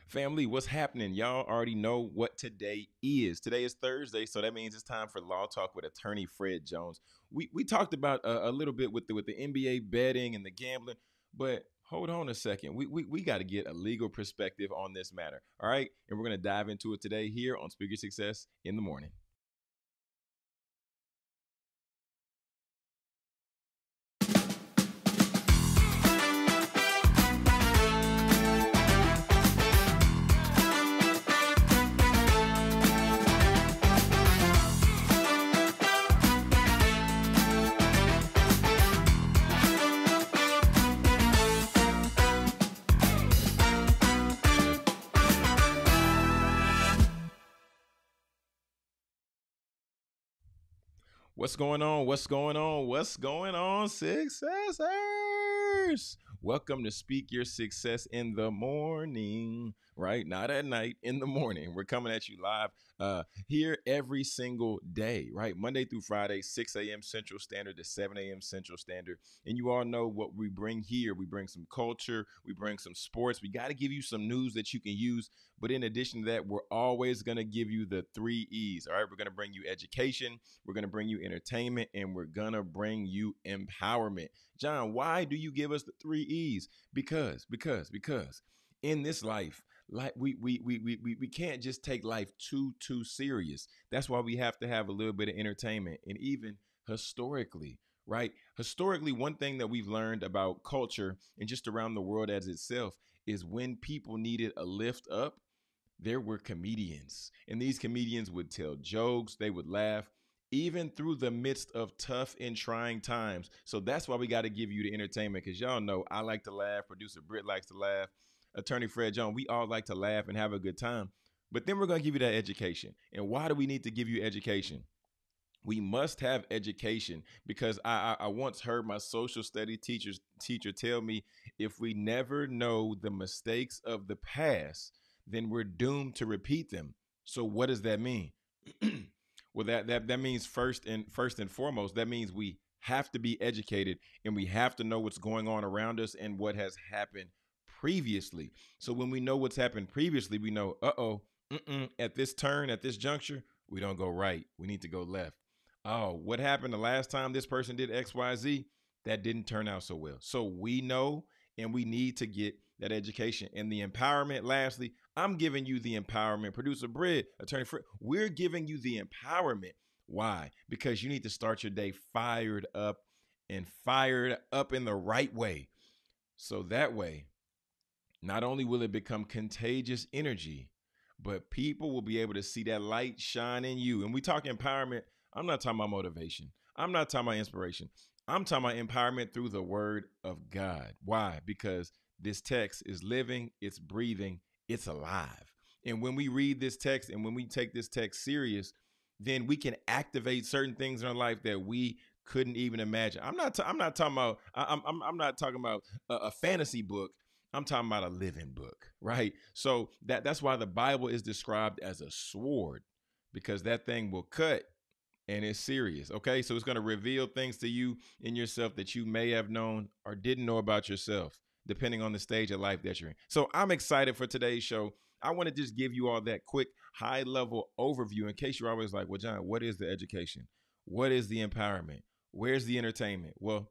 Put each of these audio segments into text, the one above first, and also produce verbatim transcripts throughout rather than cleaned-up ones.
Family, what's happening? Y'all already know what today is. Today is Thursday, so that means it's time for Law Talk with attorney Fred Jones. We we talked about uh, a little bit with the with the N B A betting and the gambling, but hold on a second. We we, we got to get a legal perspective on this matter. All right, and we're gonna dive into it today here on Speak Your Success in the Morning. What's going on? What's going on? What's going on, successors? Welcome to Speak Your Success in the Morning, right? Not at night, in the morning. We're coming at you live uh, here every single day, right? Monday through Friday, six a.m. Central Standard to seven a.m. Central Standard. And you all know what we bring here. We bring some culture, we bring some sports. We got to give you some news that you can use. But in addition to that, we're always going to give you the three E's, all right? We're going to bring you education, we're going to bring you entertainment, and we're going to bring you empowerment. John, why do you give us the three E's? Because, because, because in this life, like we we we we we we can't just take life too too serious. That's why we have to have a little bit of entertainment. And even historically, right? Historically, one thing that we've learned about culture and just around the world as itself is when people needed a lift up, there were comedians, and these comedians would tell jokes, they would laugh, even through the midst of tough and trying times. So that's why we got to give you the entertainment, because y'all know I like to laugh, producer Britt likes to laugh, attorney Fred Jones, we all like to laugh and have a good time. But then we're going to give you that education. And why do we need to give you education? We must have education because I, I, I once heard my social study teachers teacher tell me, if we never know the mistakes of the past, then we're doomed to repeat them. So what does that mean? Well, that, that that means first and first and foremost, that means we have to be educated and we have to know what's going on around us and what has happened previously. So when we know what's happened previously, we know, uh-oh, mm-mm, at this turn, at this juncture, we don't go right. We need to go left. Oh, what happened the last time this person did X, Y, Z? That didn't turn out so well. So we know, and we need to get that education. And the empowerment, lastly, I'm giving you the empowerment. Producer Britt, attorney Fred, we're giving you the empowerment. Why? Because you need to start your day fired up and fired up in the right way. So that way, not only will it become contagious energy, but people will be able to see that light shine in you. And we talk empowerment. I'm not talking about motivation. I'm not talking about inspiration. I'm talking about empowerment through the word of God. Why? Because this text is living, it's breathing, it's alive. And when we read this text and when we take this text serious, then we can activate certain things in our life that we couldn't even imagine. I'm not. T- I'm not talking about. I- I'm. I'm not talking about a, a fantasy book. I'm talking about a living book, right? So that that's why the Bible is described as a sword, because that thing will cut and it's serious. Okay, so it's going to reveal things to you in yourself that you may have known or didn't know about yourself, depending on the stage of life that you're in. So I'm excited for today's show. I want to just give you all that quick high level overview in case you're always like, well, John, what is the education? What is the empowerment? Where's the entertainment? Well,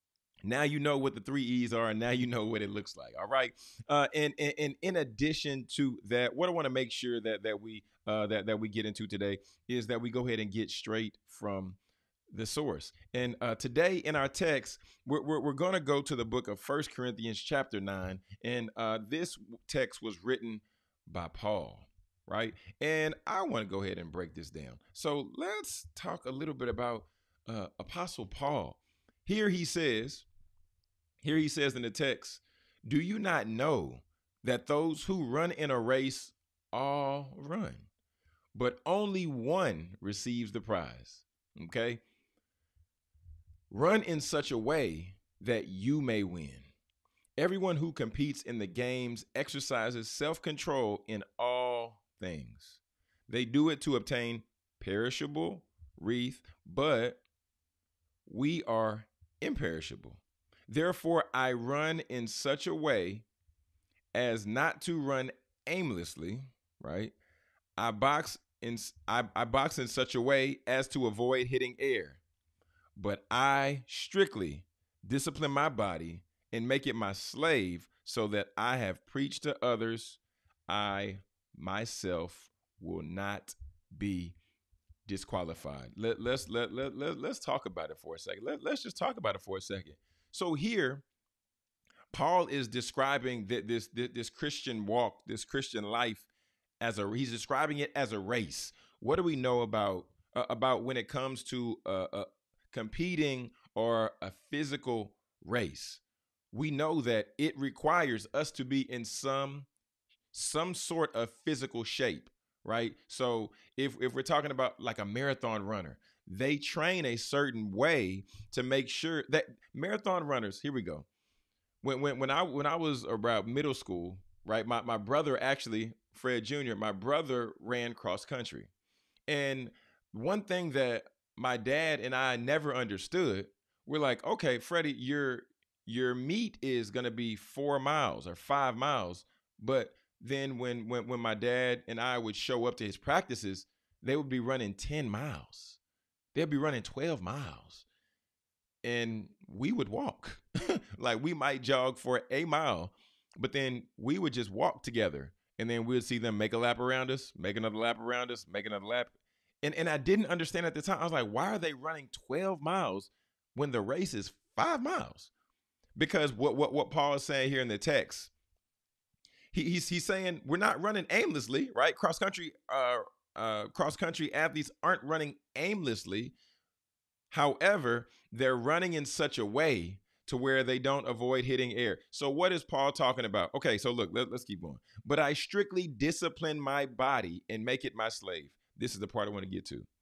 now you know what the three E's are, and now you know what it looks like. All right. Uh, and, and and in addition to that, what I want to make sure that that we uh, that that we get into today is that we go ahead and get straight from the source. And uh, today in our text, we're we're, we're going to go to the book of First Corinthians chapter nine, and uh, this text was written by Paul. Right. And I want to go ahead and break this down. So let's talk a little bit about uh, Apostle Paul. Here he says. Here he says in the text, do you not know that those who run in a race all run, but only one receives the prize? Okay. Run in such a way that you may win. Everyone who competes in the games exercises self-control in all things. They do it to obtain perishable wreath, but we are imperishable. Therefore, I run in such a way as not to run aimlessly, right? I box in I, I box in such a way as to avoid hitting air, but I strictly discipline my body and make it my slave so that I have preached to others. I myself will not be disqualified. Let, let's let, let, let, let's talk about it for a second. Let, let's just talk about it for a second. So here, Paul is describing th- this, this this Christian walk, this Christian life as a he's describing it as a race. What do we know about uh, about when it comes to uh, uh, competing or a physical race? We know that it requires us to be in some some sort of physical shape, right? So if if we're talking about like a marathon runner, they train a certain way to make sure that marathon runners, here we go. When when when I when I was about middle school, right? My my brother actually, Fred Junior, my brother ran cross country. And one thing that my dad and I never understood, we're like, okay, Freddie, your your meet is gonna be four miles or five miles. But then when when when my dad and I would show up to his practices, they would be running ten miles. They'd be running twelve miles. And we would walk. Like we might jog for a mile, but then we would just walk together. And then we'd see them make a lap around us, make another lap around us, make another lap. And and I didn't understand at the time. I was like, why are they running twelve miles when the race is five miles? Because what what what Paul is saying here in the text, he, he's he's saying we're not running aimlessly, right? Cross country uh uh cross country athletes aren't running aimlessly. However, they're running in such a way to where they don't avoid hitting air. So what is Paul talking about? Okay, so look, let, us keep going. But I strictly discipline my body and make it my slave. This is the part I want to get to.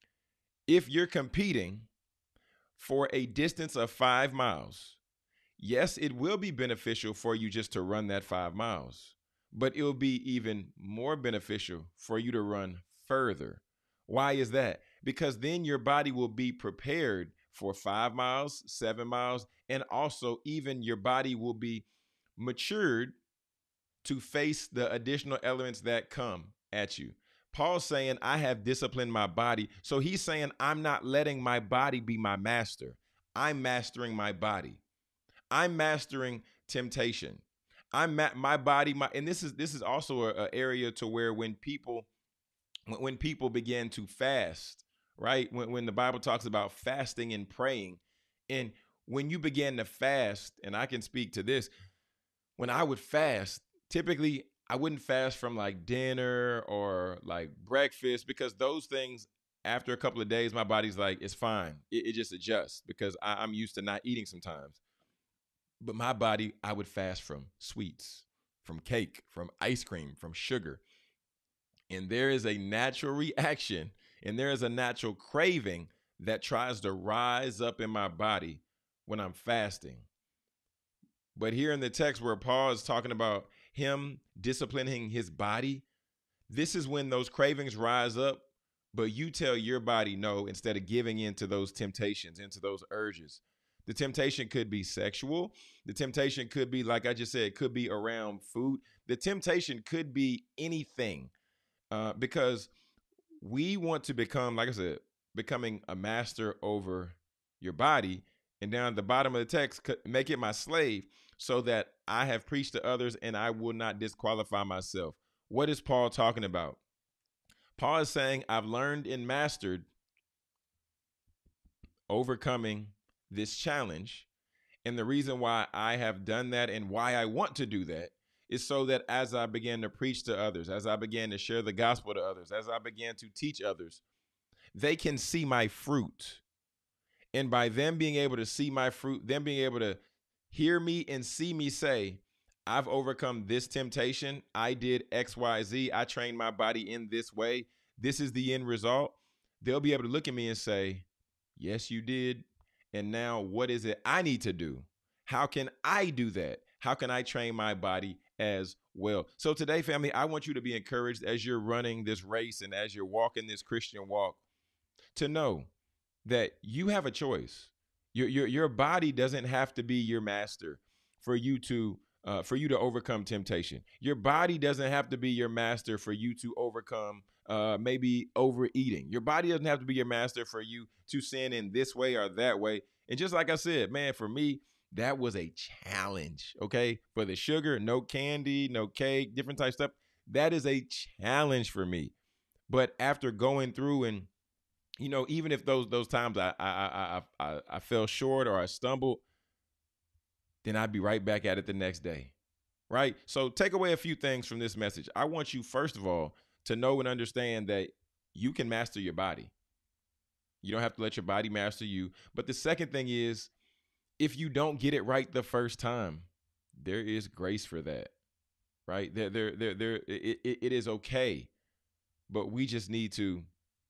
If you're competing for a distance of five miles, yes, it will be beneficial for you just to run that five miles, but it'll be even more beneficial for you to run further. Why is that? Because then your body will be prepared for five miles, seven miles, and also even your body will be matured to face the additional elements that come at you. Paul's saying, I have disciplined my body. So he's saying, I'm not letting my body be my master. I'm mastering my body. I'm mastering temptation. I'm ma- my body, my, and this is this is also an area to where when people when, when people begin to fast, right? When, when the Bible talks about fasting and praying, and when you begin to fast, and I can speak to this, when I would fast, typically I wouldn't fast from like dinner or like breakfast because those things, after a couple of days, my body's like, it's fine. It, it just adjusts because I, I'm used to not eating sometimes. But my body, I would fast from sweets, from cake, from ice cream, from sugar. And there is a natural reaction and there is a natural craving that tries to rise up in my body when I'm fasting. But here in the text where Paul is talking about him disciplining his body, this is when those cravings rise up, but you tell your body no instead of giving in to those temptations, into those urges. The temptation could be sexual. The temptation could be, like I just said, it could be around food. The temptation could be anything uh, because we want to become, like I said, becoming a master over your body. And down at the bottom of the text, make it my slave so that I have preached to others and I will not disqualify myself. What is Paul talking about? Paul is saying, I've learned and mastered overcoming this challenge. And the reason why I have done that and why I want to do that is so that as I began to preach to others, as I began to share the gospel to others, as I began to teach others, they can see my fruit. And by them being able to see my fruit, them being able to hear me and see me say, I've overcome this temptation. I did X, Y, Z. I trained my body in this way. This is the end result. They'll be able to look at me and say, yes, you did. And now what is it I need to do? How can I do that? How can I train my body as well? So today, family, I want you to be encouraged as you're running this race and as you're walking this Christian walk to know that you have a choice. Your, your, your body doesn't have to be your master for you to uh, for you to overcome temptation. Your body doesn't have to be your master for you to overcome uh, maybe overeating. Your body doesn't have to be your master for you to sin in this way or that way. And just like I said, man, for me, that was a challenge. Okay, for the sugar, no candy, no cake, different type stuff. That is a challenge for me. But after going through and you know, even if those those times I I I I, I fell short or I stumbled, then I'd be right back at it the next day. Right. So take away a few things from this message. I want you, first of all, to know and understand that you can master your body. You don't have to let your body master you. But the second thing is, if you don't get it right the first time, there is grace for that. Right. There, there, there, there it, it, it is okay. But we just need to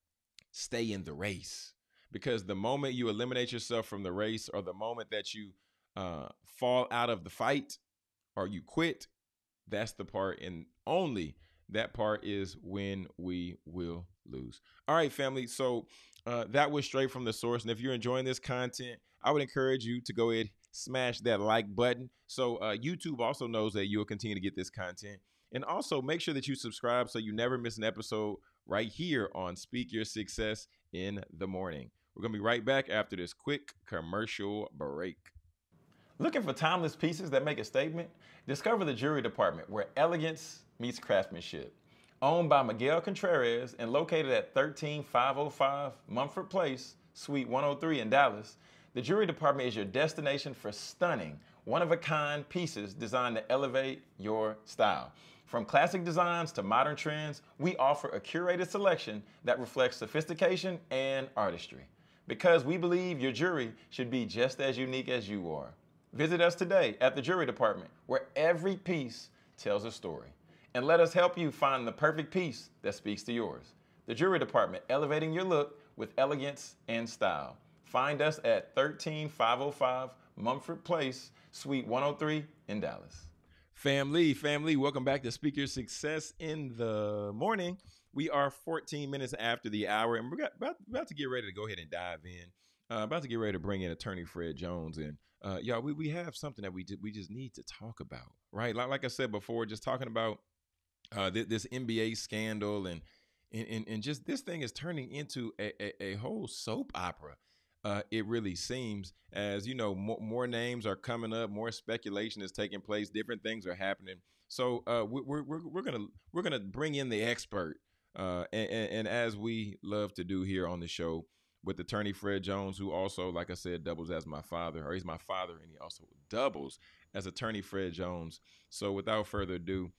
stay in the race, because the moment you eliminate yourself from the race, or the moment that you uh, fall out of the fight or you quit, that's the part, and only that part is when we will lose. All right, family. So uh, that was straight from the source. And if you're enjoying this content, I would encourage you to go ahead, smash that like button. So uh, YouTube also knows that you'll continue to get this content. And also make sure that you subscribe so you never miss an episode right here on Speak Your Success in the Morning. We're going to be right back after this quick commercial break. Looking for timeless pieces that make a statement? Discover the Jewelry Department, where elegance meets craftsmanship. Owned by Miguel Contreras and located at thirteen five oh five Mumford Place, Suite one oh three in Dallas, the Jewelry Department is your destination for stunning, one-of-a-kind pieces designed to elevate your style. From classic designs to modern trends, we offer a curated selection that reflects sophistication and artistry. Because we believe your jewelry should be just as unique as you are. Visit us today at the Jewelry Department, where every piece tells a story. And let us help you find the perfect piece that speaks to yours. The Jewelry Department, elevating your look with elegance and style. Find us at thirteen five oh five Mumford Place, Suite one oh three in Dallas. Family, family, welcome back to Speak Your Success in the Morning. We are fourteen minutes after the hour, and we're about, about to get ready to go ahead and dive in. Uh, about to get ready to bring in attorney Fred Jones. And uh, y'all, we, we have something that we, we just need to talk about, right? Like, like I said before, just talking about uh, th- this N B A scandal, and, and, and just this thing is turning into a, a, a whole soap opera. Uh, it really seems, as you know, more, more names are coming up, more speculation is taking place, different things are happening. So uh, we're we're we're gonna we're gonna bring in the expert, uh, and, and, and as we love to do here on the show with attorney Fred Jones, who also, like I said, doubles as my father, or he's my father, and he also doubles as attorney Fred Jones. So without further ado,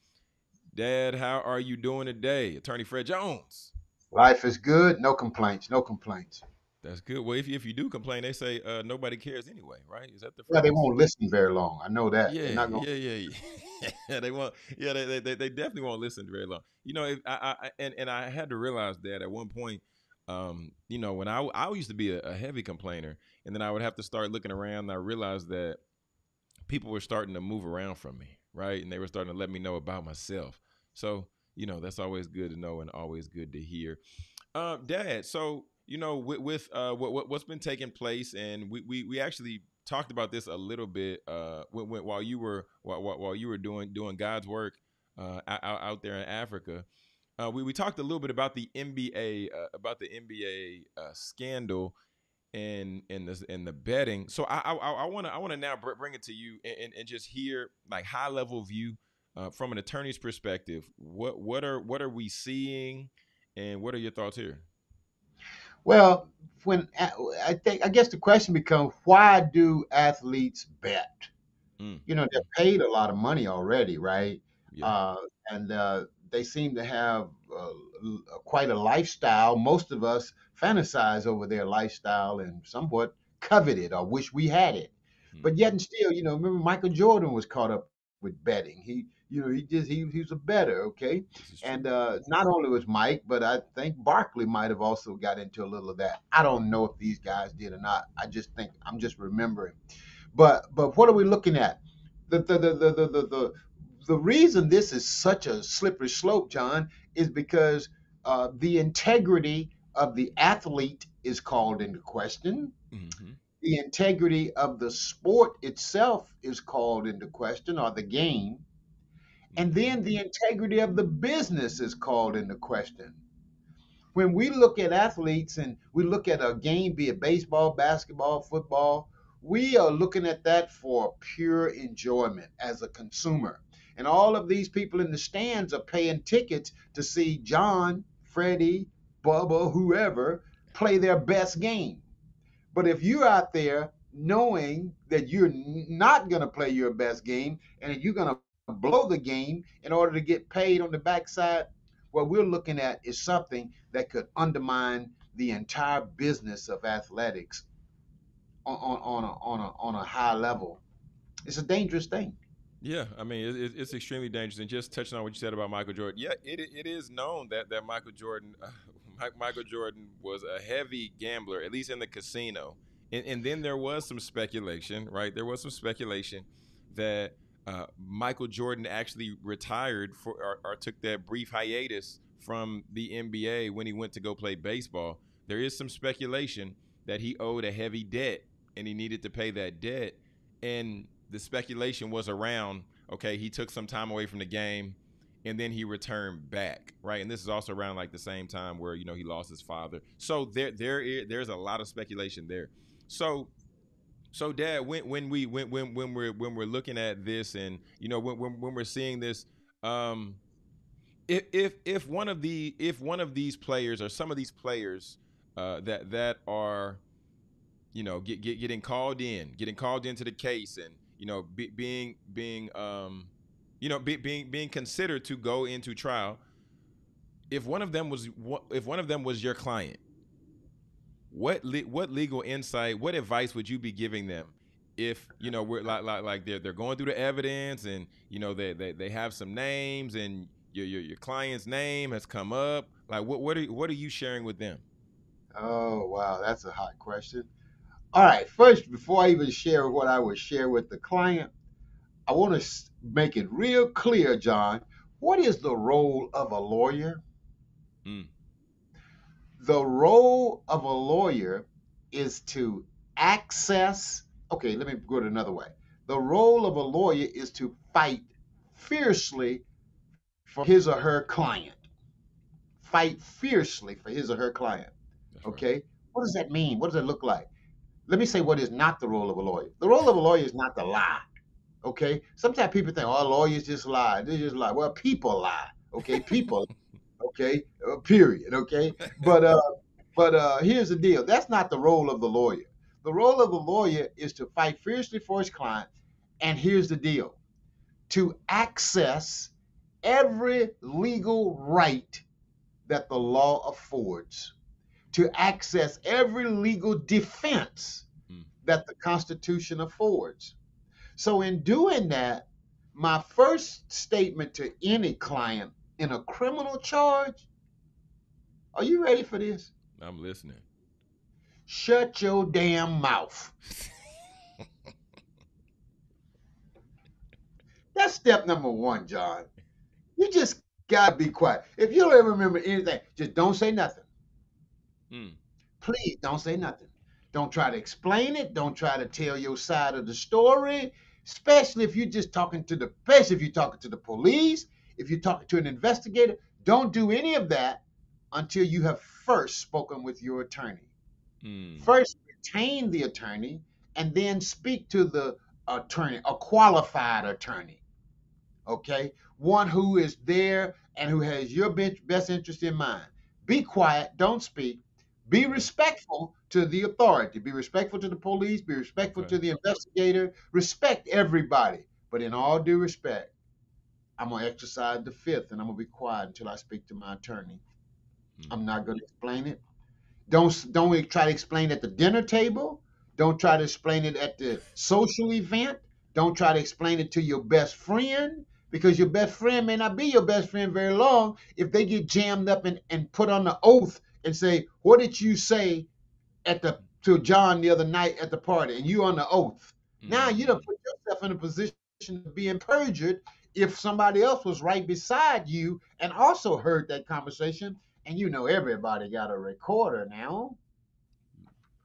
Dad, how are you doing today, attorney Fred Jones? Life is good. No complaints. No complaints. That's good. Well, if you, if you do complain, they say uh, nobody cares anyway, right? Is that the Yeah, they phrase? won't listen very long. I know that. Yeah, They're not going yeah, yeah, yeah. They won't. Yeah, they, they they definitely won't listen very long. You know, if I, I and and I had to realize that at one point, um, you know, when I I used to be a, a heavy complainer, and then I would have to start looking around, and I realized that people were starting to move around from me, right? And they were starting to let me know about myself. So, you know, that's always good to know and always good to hear. Um, Dad, so you know, with, with uh, what, what what's been taking place, and we, we we actually talked about this a little bit uh, when, when, while you were while, while you were doing doing God's work uh, out, out there in Africa. Uh, we we talked a little bit about the N B A uh, about the N B A uh, scandal and and the and the betting. So I I want to I want to now bring it to you, and, and just hear like high level view uh, from an attorney's perspective. What what are what are we seeing, and what are your thoughts here? well. When I think, I guess the question becomes, why do athletes bet? Mm, You know, they're mm, paid a lot of money already, right? yeah. Uh, and uh, they seem to have uh, l- quite a lifestyle. Most of us fantasize over their lifestyle and somewhat covet it or wish we had it. But yet Mm-hmm. and still, you know, remember Michael Jordan was caught up with betting. He, you know, he just he, he was a better, okay. This is true. And uh, not only was Mike, but I think Barkley might have also got into a little of that. I don't know if these guys did or not. I just think I'm just remembering. But but what are we looking at? The the the the the the, the, the reason this is such a slippery slope, John, is because uh, the integrity of the athlete is called into question. Mm-hmm. The integrity of the sport itself is called into question, or the game. And Mm-hmm. then the integrity of the business is called into question. When we look at athletes and we look at a game, be it baseball, basketball, football, we are looking at that for pure enjoyment as a consumer. And all of these people in the stands are paying tickets to see John, Freddie, Bubba, whoever play their best game. But if you're out there knowing that you're not going to play your best game and you're going to blow the game in order to get paid on the backside, what we're looking at is something that could undermine the entire business of athletics on, on, on, a, on, a, on a high level. It's a dangerous thing. Yeah, I mean it, it- it's extremely dangerous. And just touching on what you said about Michael Jordan, yeah, it it is known that that Michael Jordan, uh, Michael Jordan was a heavy gambler, at least in the casino. And, and then there was some speculation, right? There was some speculation that uh, Michael Jordan actually retired for or, or took that brief hiatus from the N B A when he went to go play baseball. There is some speculation that he owed a heavy debt and he needed to pay that debt, and the speculation was around, okay, he took some time away from the game and then he returned back, right? And this is also around like the same time where, you know, he lost his father. So there there is, there's a lot of speculation there. So so dad, when when we when when when we're when we're looking at this, and you know, when when, when we're seeing this, um if if if one of the if one of these players or some of these players uh that that are, you know, get, get getting called in, getting called into the case, and you know, be, being being um, you know, be, being being considered to go into trial. If one of them was if one of them was your client, what le- what legal insight, what advice would you be giving them? If you know we're like like, like they're they're going through the evidence, and you know they they, they have some names, and your, your your client's name has come up. Like what what are what are you sharing with them? Oh, wow. That's a hot question. All right. First, before I even share what I would share with the client, I want to make it real clear, John. What is the role of a lawyer? Mm, The role of a lawyer is to access, okay, let me go it another way. The role of a lawyer is to fight fiercely for his or her client. Fight fiercely for his or her client. that's right. Okay? What does that mean? What does it look like? Let me say what is not the role of a lawyer. The role of a lawyer is not to lie. Okay? Sometimes people think, oh, lawyers just lie. They just lie. Well, people lie. Okay? People, okay? Uh, period. Okay? But uh But uh, here's the deal. That's not the role of the lawyer. The role of the lawyer is to fight fiercely for his client. And here's the deal, to access every legal right that the law affords, to access every legal defense Mm, that the Constitution affords. So, in doing that, my first statement to any client in a criminal charge, are you ready for this? I'm listening. Shut your damn mouth. That's step number one, John. You just gotta be quiet. If you don't ever remember anything, just don't say nothing. Mm, Please don't say nothing. Don't try to explain it. Don't try to tell your side of the story. Especially if you're just talking to the, especially if you're talking to the police, if you're talking to an investigator. Don't do any of that until you have first spoken with your attorney. mm, First, retain the attorney, and then speak to the attorney, a qualified attorney. Okay? One who is there and who has your best interest in mind. Be quiet, don't speak. Be okay. respectful to the authority. Be respectful to the police. Be respectful Okay. to the investigator. Respect everybody. But in all due respect, I'm going to exercise the fifth and I'm going to be quiet until I speak to my attorney. Mm, I'm not going to explain it. Don't don't try to explain it at the dinner table. Don't try to explain it at the social event. Don't try to explain it to your best friend, because your best friend may not be your best friend very long if they get jammed up and, and put on the oath and say, what did you say at the to John the other night at the party? And you on the oath. Now you don't mm. put yourself in a position of being perjured if somebody else was right beside you and also heard that conversation, and you know everybody got a recorder now.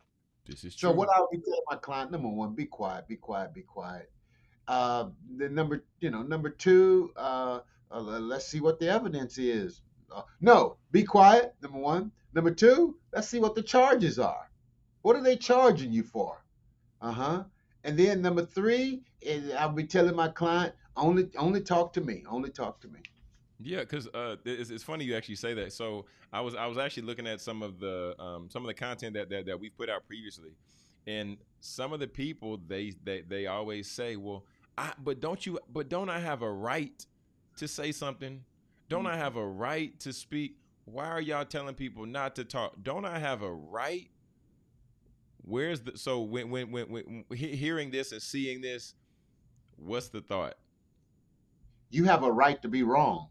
This is So true. what I would be telling my client, number one, be quiet, be quiet, be quiet. Uh, the number, you know, number two, uh, uh, let's see what the evidence is. Uh, no, be quiet. Number one. Number two, let's see what the charges are. What are they charging you for? Uh huh. And then number three, is I'll be telling my client, only, only talk to me. Only talk to me. Yeah, because uh, it's, it's funny you actually say that. So I was I was actually looking at some of the um, some of the content that, that that we put out previously, and some of the people they they they always say, well, I but don't you but don't I have a right to say something? Don't I have a right to speak? Why are y'all telling people not to talk? Don't I have a right? Where's the so when when when, when hearing this and seeing this, what's the thought? You have a right to be wrong.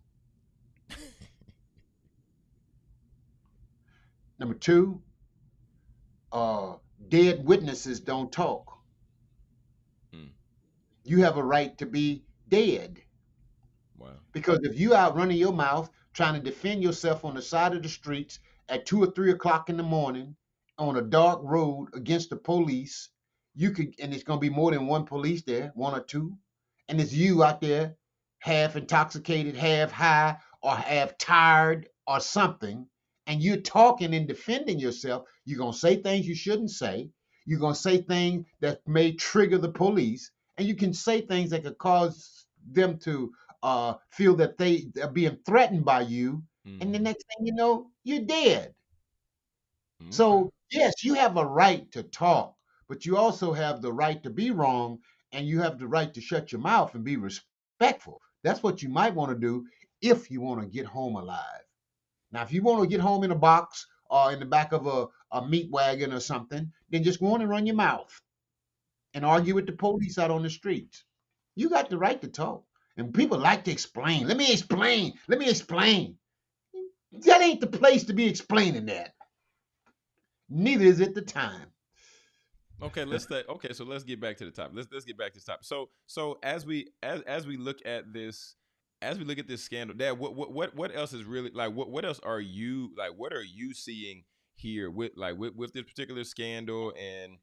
Number two, uh, dead witnesses don't talk. Hmm. You have a right to be dead. Wow. Because if you out running your mouth trying to defend yourself on the side of the streets at two or three o'clock in the morning on a dark road against the police, you could, and it's going to be more than one police there, one or two, and it's you out there half intoxicated, half high, or half tired or something, and you're talking and defending yourself. You're going to say things you shouldn't say. You're going to say things that may trigger the police, and you can say things that could cause them to uh, feel that they are being threatened by you, and the Mm-hmm. next thing you know, you're dead. Okay. So, yes, you have a right to talk, but you also have the right to be wrong, and you have the right to shut your mouth and be respectful. That's what you might want to do if you want to get home alive. Now, if you want to get home in a box or in the back of a, a meat wagon or something, then just go on and run your mouth and argue with the police out on the streets. You got the right to talk. And people like to explain. Let me explain. Let me explain. That ain't the place to be explaining that. Neither is it the time. Okay, let's stay. Okay, so let's get back to the top. Let's let's get back to the top. So so as we as as we look at this, as we look at this scandal, Dad, what what what what else is really like? What what else are you like? What are you seeing here with like with with this particular scandal? And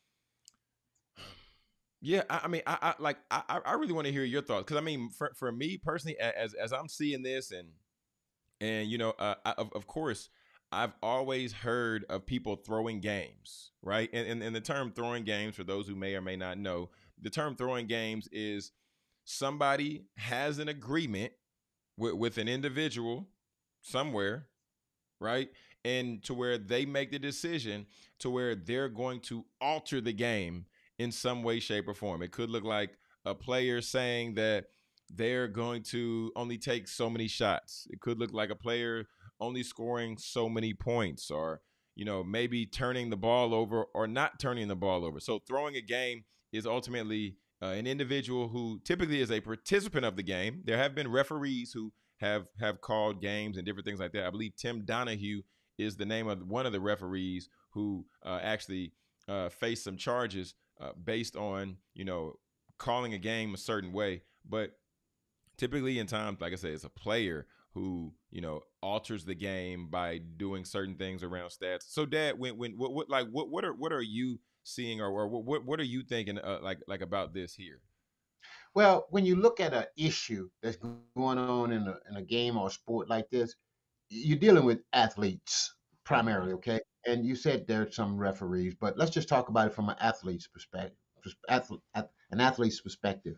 yeah, I, I mean, I, I like I I really want to hear your thoughts because I mean, for for me personally, as as I'm seeing this and and you know, uh, I, of of course, I've always heard of people throwing games, right? And, and and the term throwing games, for those who may or may not know, the term throwing games is somebody has an agreement with with an individual somewhere, right? And to where they make the decision to where they're going to alter the game in some way, shape, or form. It could look like a player saying that they're going to only take so many shots. It could look like a player only scoring so many points, or you know, maybe turning the ball over or not turning the ball over. So throwing a game is ultimately uh, an individual who typically is a participant of the game. There have been referees who have have called games and different things like that. I believe Tim Donahue is the name of one of the referees who uh, actually uh, faced some charges uh, based on you know calling a game a certain way. But typically, in times like I said, it's a player who you know alters the game by doing certain things around stats. So, Dad, when when what, what like what what are what are you seeing, or, or what what are you thinking uh, like like about this here? Well, when you look at an issue that's going on in a, in a game or a sport like this, you're dealing with athletes Mm-hmm. primarily, okay? And you said there's some referees, but let's just talk about it from an athlete's perspective, athlete, an athlete's perspective.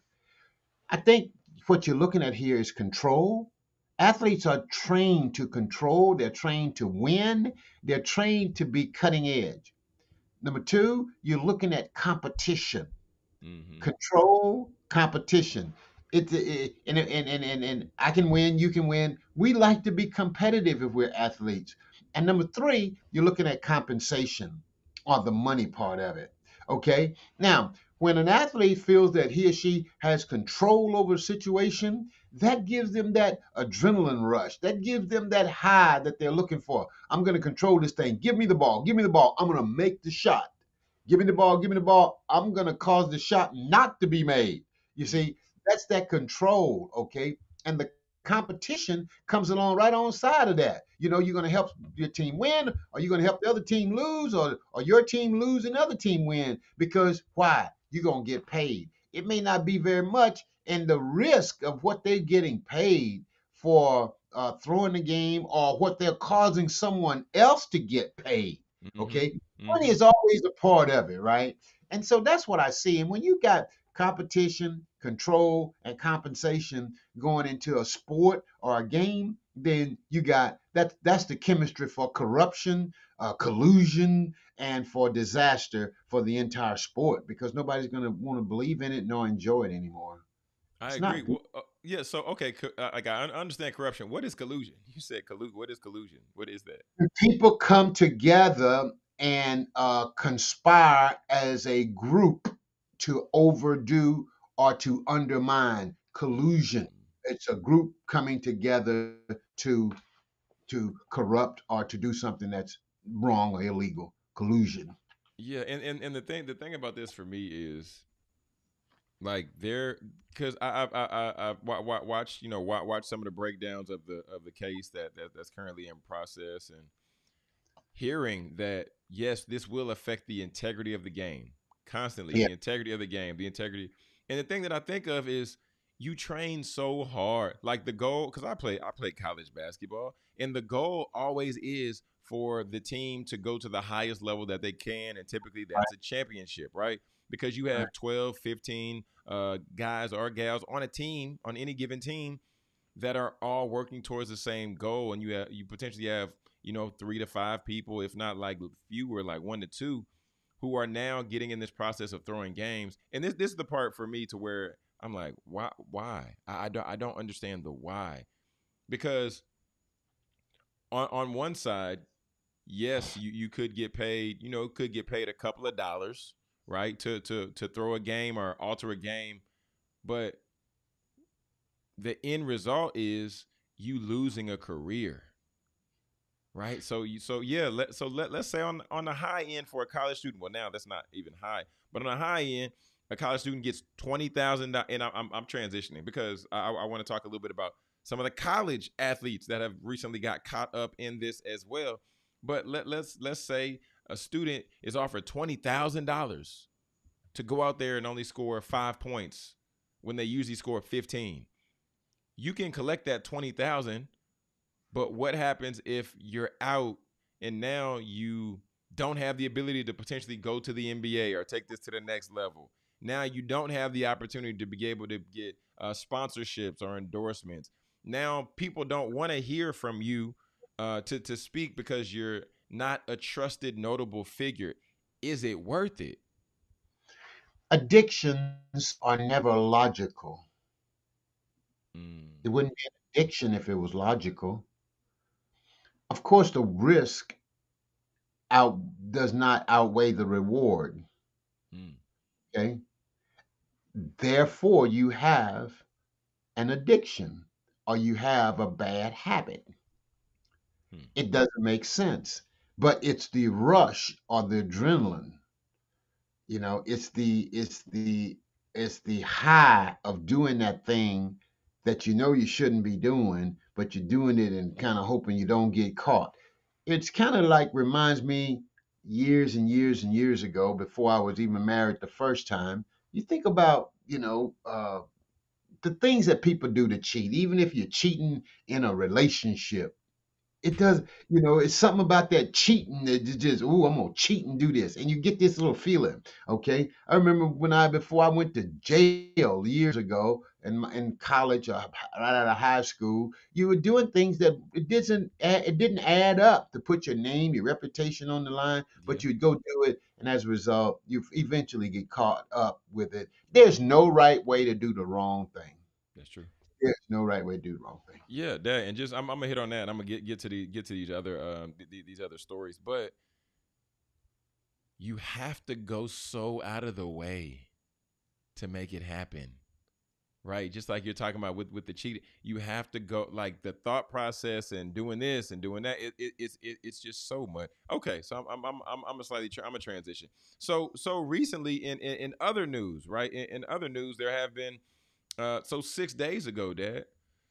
I think what you're looking at here is control. Athletes are trained to control, they're trained to win, they're trained to be cutting edge. Number two, you're looking at competition, Mm-hmm. control, competition. It, it and, and, and, and, and I can win, you can win. We like to be competitive if we're athletes. And number three, you're looking at compensation or the money part of it. Okay. Now, when an athlete feels that he or she has control over a situation, that gives them that adrenaline rush. That gives them that high that they're looking for. I'm going to control this thing. Give me the ball. Give me the ball. I'm going to make the shot. Give me the ball, give me the ball. I'm going to cause the shot not to be made. You Mm-hmm. see, that's that control, okay? And the competition comes along right on side of that. You know, you're going to help your team win, or you're going to help the other team lose, or, or your team lose and other team win. Because why? You're going to get paid. It may not be very much, and the risk of what they're getting paid for uh, throwing the game or what they're causing someone else to get paid. Mm-hmm. Okay. Money Mm-hmm. is always a part of it, right? And so that's what I see. And when you got competition, control, and compensation going into a sport or a game, then you got that. That's the chemistry for corruption, uh, collusion, and for disaster for the entire sport because nobody's going to want to believe in it nor enjoy it anymore. I It's agree. not good. Well, uh, yeah. So okay, co- uh, like I un- understand corruption. What is collusion? You said collusion. What is collusion? What is that? People come together and uh, conspire as a group to overdo or to undermine collusion. Mm. It's a group coming together to to corrupt or to do something that's wrong or illegal. Collusion. Yeah, and, and and the thing the thing about this for me is like there because I I I I I wa- wa- watch you know watch, watch some of the breakdowns of the of the case that, that that's currently in process and hearing that yes this will affect the integrity of the game constantly Yeah, the integrity of the game the integrity and the thing that I think of is you train so hard like the goal because I play I play college basketball and the goal always is for the team to go to the highest level that they can and typically right, that's a championship right because you right. have twelve, fifteen uh, guys or gals on a team on any given team that are all working towards the same goal and you have you potentially have you know three to five people if not like fewer like one to two who are now getting in this process of throwing games and this this is the part for me to where I'm like why why I, I don't I don't understand the why because on on one side yes you you could get paid you know could get paid a couple of dollars right to to to throw a game or alter a game but the end result is you losing a career right so you so yeah let so let, let's say on on the high end for a college student well now that's not even high but on the high end a college student gets twenty thousand and I'm, I'm transitioning because i, I want to talk a little bit about some of the college athletes that have recently got caught up in this as well but let, let's let's say a student is offered twenty thousand dollars to go out there and only score five points when they usually score fifteen you can collect that twenty thousand but what happens if you're out and now you don't have the ability to potentially go to the N B A or take this to the next level? Now you don't have the opportunity to be able to get uh, sponsorships or endorsements. Now people don't want to hear from you uh, to to speak because you're not a trusted, notable figure. Is it worth it? Addictions are never logical. Mm, It wouldn't be an addiction if it was logical. Of course, the risk out does not outweigh the reward. mm, Okay. Therefore, you have an addiction or you have a bad habit. mm, It doesn't make sense. But it's the rush or the adrenaline. You know, it's the it's the it's the high of doing that thing that you know you shouldn't be doing, but you're doing it and kind of hoping you don't get caught. It's kind of like reminds me years and years and years ago before I was even married the first time. You think about, you know, uh, the things that people do to cheat, even if you're cheating in a relationship, it does, you know, it's something about that cheating that you just, oh, I'm gonna cheat and do this. And you get this little feeling. Okay. I remember when I before I went to jail years ago in my, in college or right out of high school, you were doing things that it didn't add, it didn't add up to put your name, your reputation on the line, yeah, but you'd go do it, and as a result, you eventually get caught up with it. There's no right way to do the wrong thing. that's true. There's no right way to do the wrong thing. Yeah, that and just I'm, I'm gonna hit on that. And I'm gonna get get to the get to these other um th- th- these other stories, but you have to go so out of the way to make it happen, right? Just like you're talking about with with the cheating, you have to go like the thought process and doing this and doing that. It, it, it's it, it's just so much. Okay, so I'm I'm I'm I'm a slightly tra- I'm a transition. So so recently in in, in other news, right? In, in other news, there have been uh so six days ago, Dad.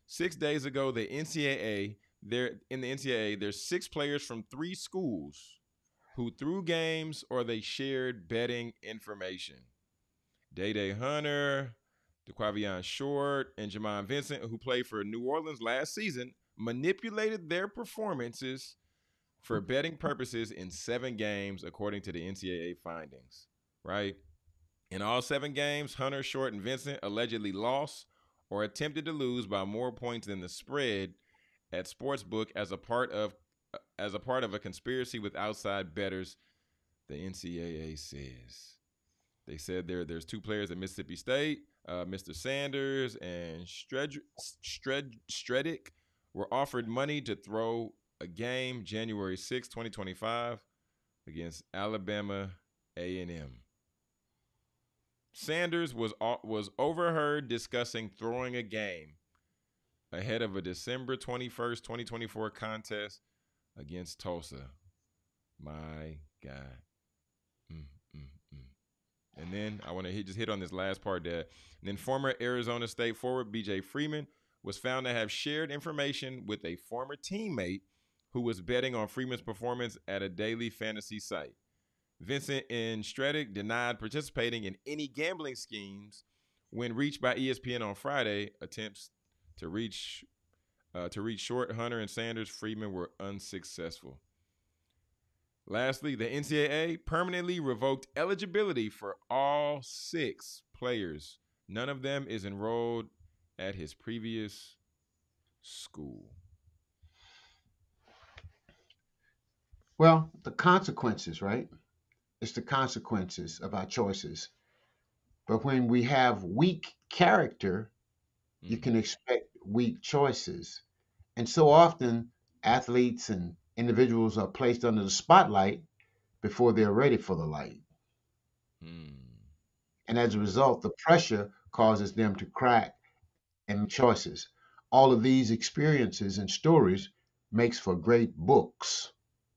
Six days ago, the N C double A, there in the N C double A, there's six players from three schools who threw games or they shared betting information. Day Day Hunter, DeQuavion Short, and Jamon Vincent, who played for New Orleans last season, manipulated their performances for betting purposes in seven games, according to the N C double A findings. Right? In all seven games, Hunter, Short, and Vincent allegedly lost or attempted to lose by more points than the spread at Sportsbook as a part of as a part of a conspiracy with outside bettors, the N C double A says. They said there there's two players at Mississippi State, uh, Mister Sanders and Stred, Stred, Stredick, were offered money to throw a game January sixth, twenty twenty-five against Alabama A and M. Sanders was was overheard discussing throwing a game ahead of a December twenty-first, twenty twenty-four contest against Tulsa. My God. Mm, mm, mm. And then I want to hit, just hit on this last part there. And then former Arizona State forward B J Freeman was found to have shared information with a former teammate who was betting on Freeman's performance at a daily fantasy site. Vincent and Stredick denied participating in any gambling schemes when reached by E S P N on Friday. Attempts to reach uh, to reach Short, Hunter, and Sanders Freeman were unsuccessful. Lastly, the N C double A permanently revoked eligibility for all six players. None of them is enrolled at his previous school. Well, the consequences, right? It's the consequences of our choices. But when we have weak character, you can expect weak choices. And so often, athletes and individuals are placed under the spotlight before they're ready for the light. Mm. And as a result, the pressure causes them to crack and make choices. All of these experiences and stories makes for great books.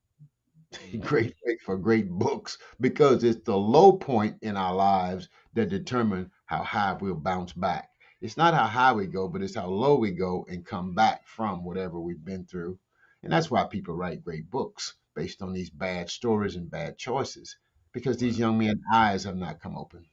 great for great books because it's the low point in our lives that determine how high we'll bounce back. It's not how high we go, but it's how low we go and come back from whatever we've been through. And that's why people write great books based on these bad stories and bad choices because these young men's eyes have not come open.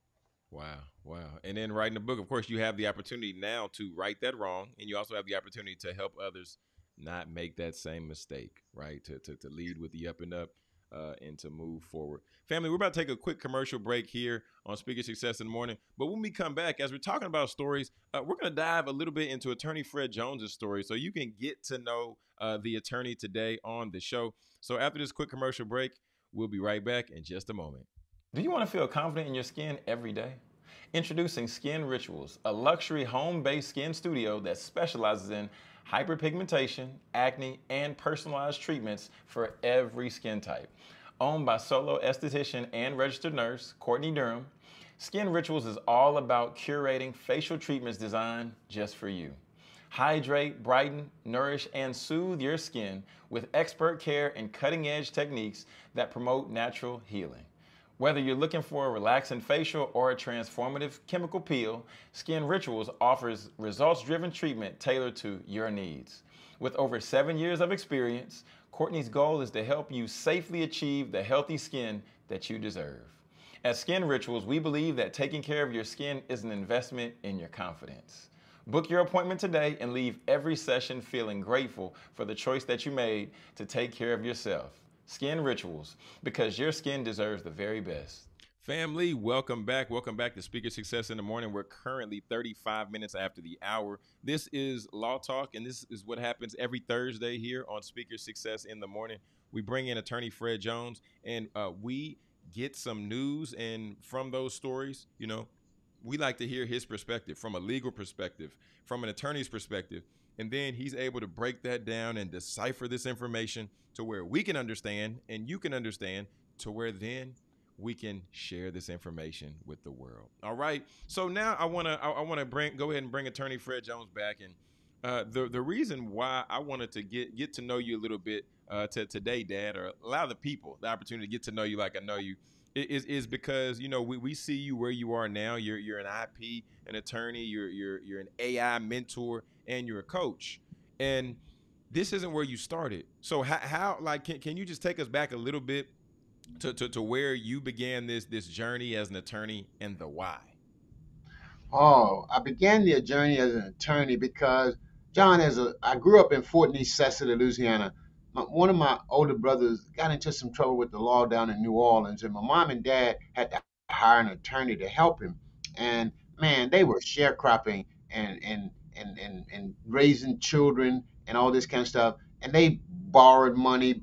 Wow, wow. And then writing a book, of course, you have the opportunity now to right that wrong, and you also have the opportunity to help others not make that same mistake, right? To to, to lead with the up and up uh, and to move forward. Family, we're about to take a quick commercial break here on Speaker Success in the Morning. But when we come back, as we're talking about stories, uh, we're going to dive a little bit into Attorney Fred Jones's story so you can get to know uh, the attorney today on the show. So after this quick commercial break, we'll be right back in just a moment. Do you want to feel confident in your skin every day? Introducing Skin Rituals, a luxury home-based skin studio that specializes in hyperpigmentation, acne, and personalized treatments for every skin type. Owned by solo esthetician and registered nurse Courtney Durham, Skin Rituals is all about curating facial treatments designed just for you. Hydrate, brighten, nourish, and soothe your skin with expert care and cutting-edge techniques that promote natural healing. Whether you're looking for a relaxing facial or a transformative chemical peel, Skin Rituals offers results-driven treatment tailored to your needs. With over seven years of experience, Courtney's goal is to help you safely achieve the healthy skin that you deserve. At Skin Rituals, we believe that taking care of your skin is an investment in your confidence. Book your appointment today and leave every session feeling grateful for the choice that you made to take care of yourself. Skin Rituals, because your skin deserves the very best. Family, welcome back. Welcome back to Speaker Success in the Morning. We're currently thirty-five minutes after the hour. This is Law Talk, and this is what happens every Thursday here on Speaker Success in the Morning. We bring in Attorney Fred Jones, and uh, we get some news, and from those stories, you know, we like to hear his perspective from a legal perspective, from an attorney's perspective. And then he's able to break that down and decipher this information to where we can understand and you can understand, to where then we can share this information with the world. All right. So now I want to I, I want to bring go ahead and bring Attorney Fred Jones back. And uh, the the reason why I wanted to get get to know you a little bit uh, to today, Dad, or allow the people the opportunity to get to know you like I know you, is is because you know we, we see you where you are now. You're you're an I P, an attorney. You're you're you're an A I mentor, and you're a coach. And this isn't where you started. So how, how like can, can you just take us back a little bit to, to to where you began this this journey as an attorney and the why? Oh, I began the journey as an attorney because, John, as a I grew up in Fort Necessity, Louisiana. My, one of my older brothers got into some trouble with the law down in New Orleans, and my mom and dad had to hire an attorney to help him. And man, they were sharecropping and and and and and raising children and all this kind of stuff. And they borrowed money,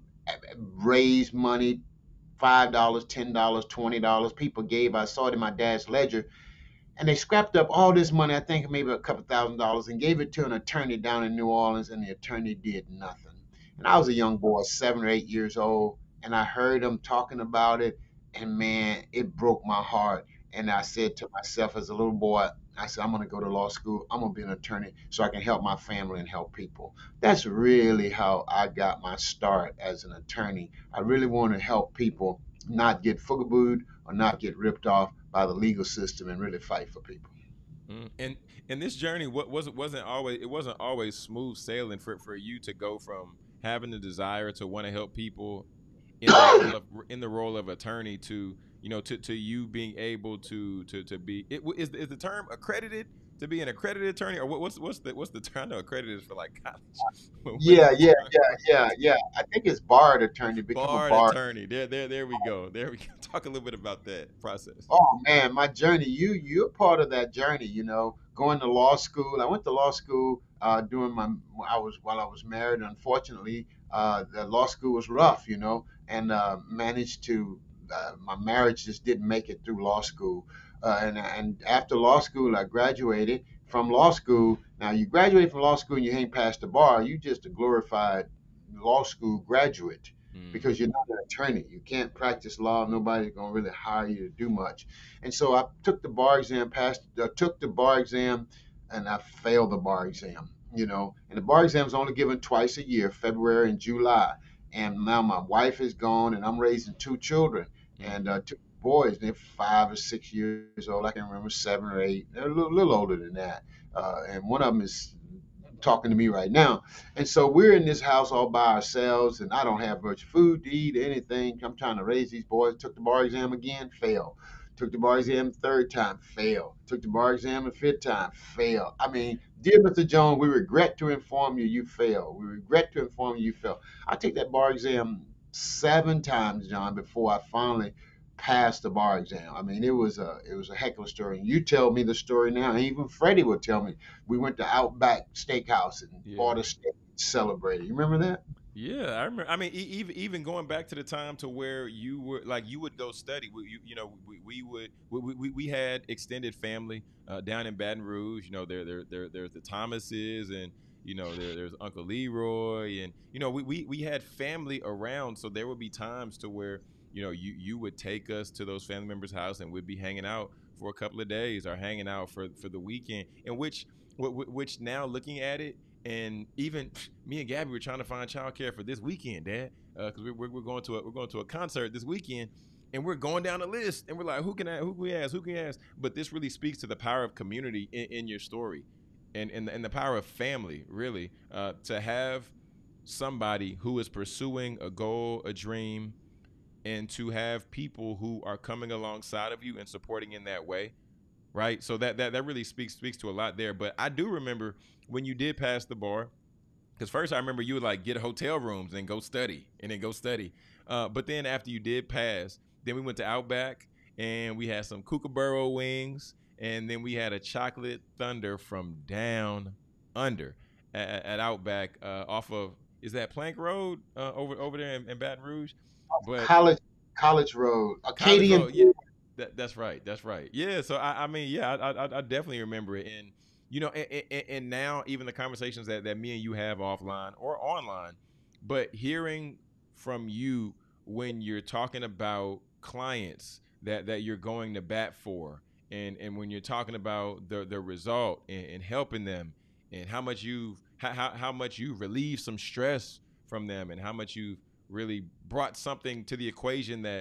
raised money, five dollars, ten dollars, twenty dollars. People gave. I saw it in my dad's ledger, and they scrapped up all this money, I think maybe a couple thousand dollars, and gave it to an attorney down in New Orleans, and the attorney did nothing. And I was a young boy, seven or eight years old, and I heard them talking about it, and man, it broke my heart. And I said to myself as a little boy, I said, I'm going to go to law school. I'm going to be an attorney so I can help my family and help people. That's really how I got my start as an attorney. I really want to help people not get fugabooed or not get ripped off by the legal system and really fight for people. Mm. And and this journey what wasn't wasn't always it wasn't always smooth sailing for for you to go from having the desire to want to help people in the role of in the role of attorney to you know to, to you being able to to to be it, is is the term accredited to be an accredited attorney or what, what's what's the what's the term? I know accredited is for like college. What, what is Yeah, the yeah, term? yeah, yeah, yeah. I think it's barred attorney, become a Barred bar. attorney. There there there we go. There we go. Talk a little bit about that process. Oh man, my journey. You you're part of that journey. You know, going to law school. I went to law school uh, during my I was while I was married. Unfortunately, uh, the law school was rough. You know, and uh, managed to. Uh, my marriage just didn't make it through law school. Uh, and and after law school, I graduated from law school. Now you graduate from law school and you ain't passed the bar. You just a glorified law school graduate Mm. because you're not an attorney. You can't practice law. Nobody's gonna really hire you to do much. And so I took the bar exam, passed, uh, took the bar exam, and I failed the bar exam. You know, and the bar exam is only given twice a year, February and July. And now my wife is gone, and I'm raising two children, Mm. and uh, two boys. They're five or six years old. I can remember seven or eight. They're a little, little older than that. Uh, and one of them is talking to me right now. And so we're in this house all by ourselves, and I don't have much food to eat, anything. I'm trying to raise these boys. Took the bar exam again, failed. Took the bar exam third time, failed. Took the bar exam a fifth time, failed. I mean, dear mister Jones, we regret to inform you you failed. We regret to inform you you failed. I take that bar exam seven times, John, before I finally passed the bar exam. I mean, it was a it was a heck of a story. And you tell me the story now, and even Freddie would tell me we went to Outback Steakhouse and Yeah. bought a steak and celebrated. You remember that? Yeah, I remember. I mean, e- even even going back to the time to where you were like you would go study. We, you, you know, we, we would we, we, we had extended family uh, down in Baton Rouge. You know, there there there there's the Thomases and you know there, there's Uncle Leroy and you know we, we we had family around. So there would be times to where you know you you would take us to those family members' house and we'd be hanging out for a couple of days or hanging out for for the weekend. In which wh- wh- which now looking at it and even me and Gabby were trying to find childcare for this weekend, Dad, because uh, we're, we're going to a, we're going to a concert this weekend, and we're going down the list, and we're like, who can I, who can we ask, who can we ask? But this really speaks to the power of community in, in your story, and and and the power of family, really, uh, to have somebody who is pursuing a goal, a dream, and to have people who are coming alongside of you and supporting in that way, right? So that that that really speaks speaks to a lot there. But I do remember when you did pass the bar, because first I remember you would like get hotel rooms and go study and then go study. Uh, but then after you did pass, then we went to Outback and we had some Kookaburra wings and then we had a chocolate thunder from down under at, at Outback uh, off of is that Plank Road uh, over over there in, in Baton Rouge? But College College Road, College Acadian. Road, yeah, that, that's right, that's right. Yeah, so I, I mean, yeah, I, I, I definitely remember it, and you know, and, and, and now even the conversations that, that me and you have offline or online, but hearing from you when you're talking about clients that that you're going to bat for, and and when you're talking about the the result and, and helping them, and how much you've how, how how much you've relieved some stress from them, and how much you've really brought something to the equation that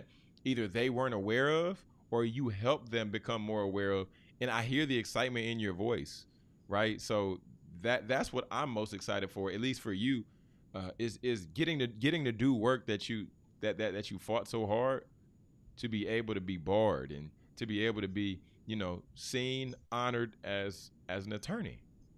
either they weren't aware of or you helped them become more aware of. And I hear the excitement in your voice, right? So that that's what I'm most excited for, at least for you, uh, is is getting to getting to do work that you that that that you fought so hard to be able to be barred and to be able to be, you know, seen, honored as as an attorney.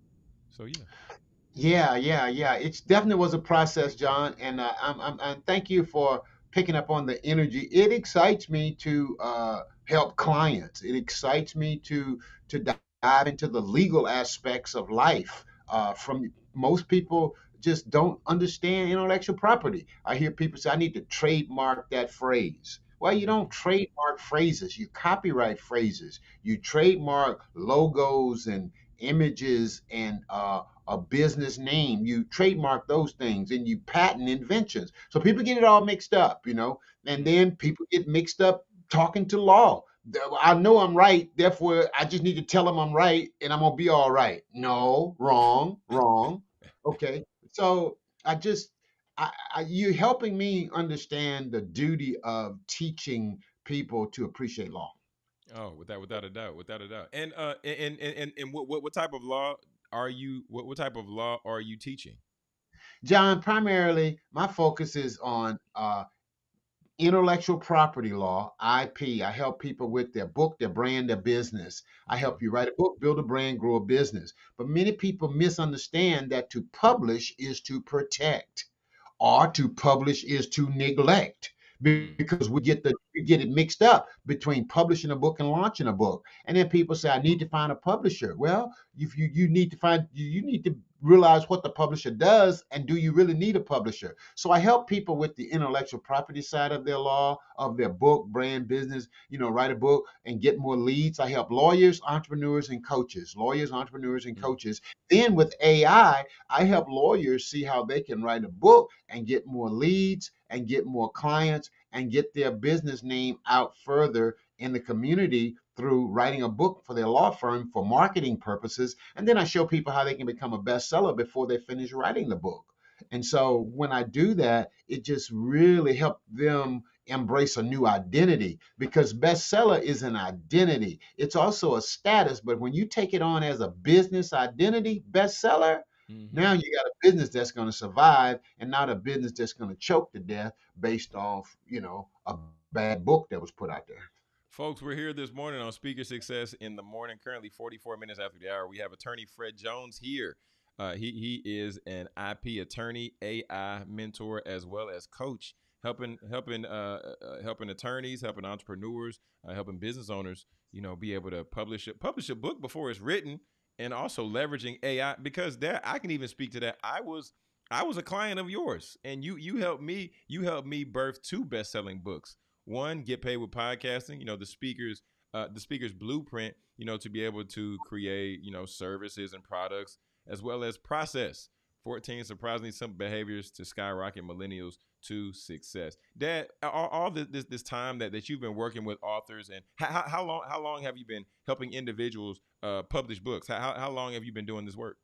So yeah. Yeah, yeah, yeah. It definitely was a process, John, and uh, I'm, I'm, and thank you for picking up on the energy. It excites me to uh, help clients. It excites me to to dive into the legal aspects of life. Uh, from most people just don't understand intellectual property. I hear people say, "I need to trademark that phrase." Well, you don't Mm-hmm. trademark phrases. You copyright phrases. You trademark logos and images and uh, a business name. You trademark those things and you patent inventions. So people get it all mixed up, you know, and Mm-hmm. then people get mixed up talking to law. I know I'm right, therefore I just need to tell them I'm right and I'm gonna be all right. No, wrong, wrong. Okay, so I just I, I, you helping me understand the duty of teaching people to appreciate law. Oh, without without a doubt, without a doubt. And uh, and and and, and what, what what type of law are you? What what type of law are you teaching? John, primarily my focus is on uh, intellectual property law, I P. I help people with their book, their brand, their business. I Okay. help you write a book, build a brand, grow a business. But many people misunderstand that to publish is to protect or to publish is to neglect Mm. because we get the we get it mixed up between publishing a book and launching a book. And then people say, I need to find a publisher. Well, if you you need to find you, you need to realize what the publisher does and do you really need a publisher. So I help people with the intellectual property side of their law, of their book, brand, business, you know, write a book and get more leads. I help lawyers, entrepreneurs, and coaches, lawyers, entrepreneurs, and Mm. coaches. Then with A I, I I help lawyers see how they can write a book and get more leads and get more clients and get their business name out further in the community through writing a book for their law firm for marketing purposes. And then I show people how they can become a bestseller before they finish writing the book. And so when I do that, it just really helped them embrace a new identity because bestseller is an identity. It's also a status, but when you take it on as a business identity, bestseller, Mm-hmm. now you got a business that's going to survive and not a business that's going to choke to death based off, you know, a bad book that was put out there. Folks, we're here this morning on Speaker Success in the Morning. Currently, forty-four minutes after the hour, we have attorney Fred Jones here. Uh, he he is an I P attorney, A I mentor, as well as coach, helping helping uh, uh, helping attorneys, helping entrepreneurs, uh, helping business owners, you know, be able to publish it, publish a book before it's written, and also leveraging A I because there I can even speak to that. I was I was a client of yours, and you you helped me you helped me birth two best selling books. One, get paid with podcasting. You know, the speakers, uh, the speakers blueprint. You know, to be able to create, you know, services and products as well as process fourteen surprisingly simple behaviors to skyrocket millennials to success. Dad, all, all this, this this time that, that you've been working with authors, and how, how long how long have you been helping individuals uh, publish books? How, how long have you been doing this work?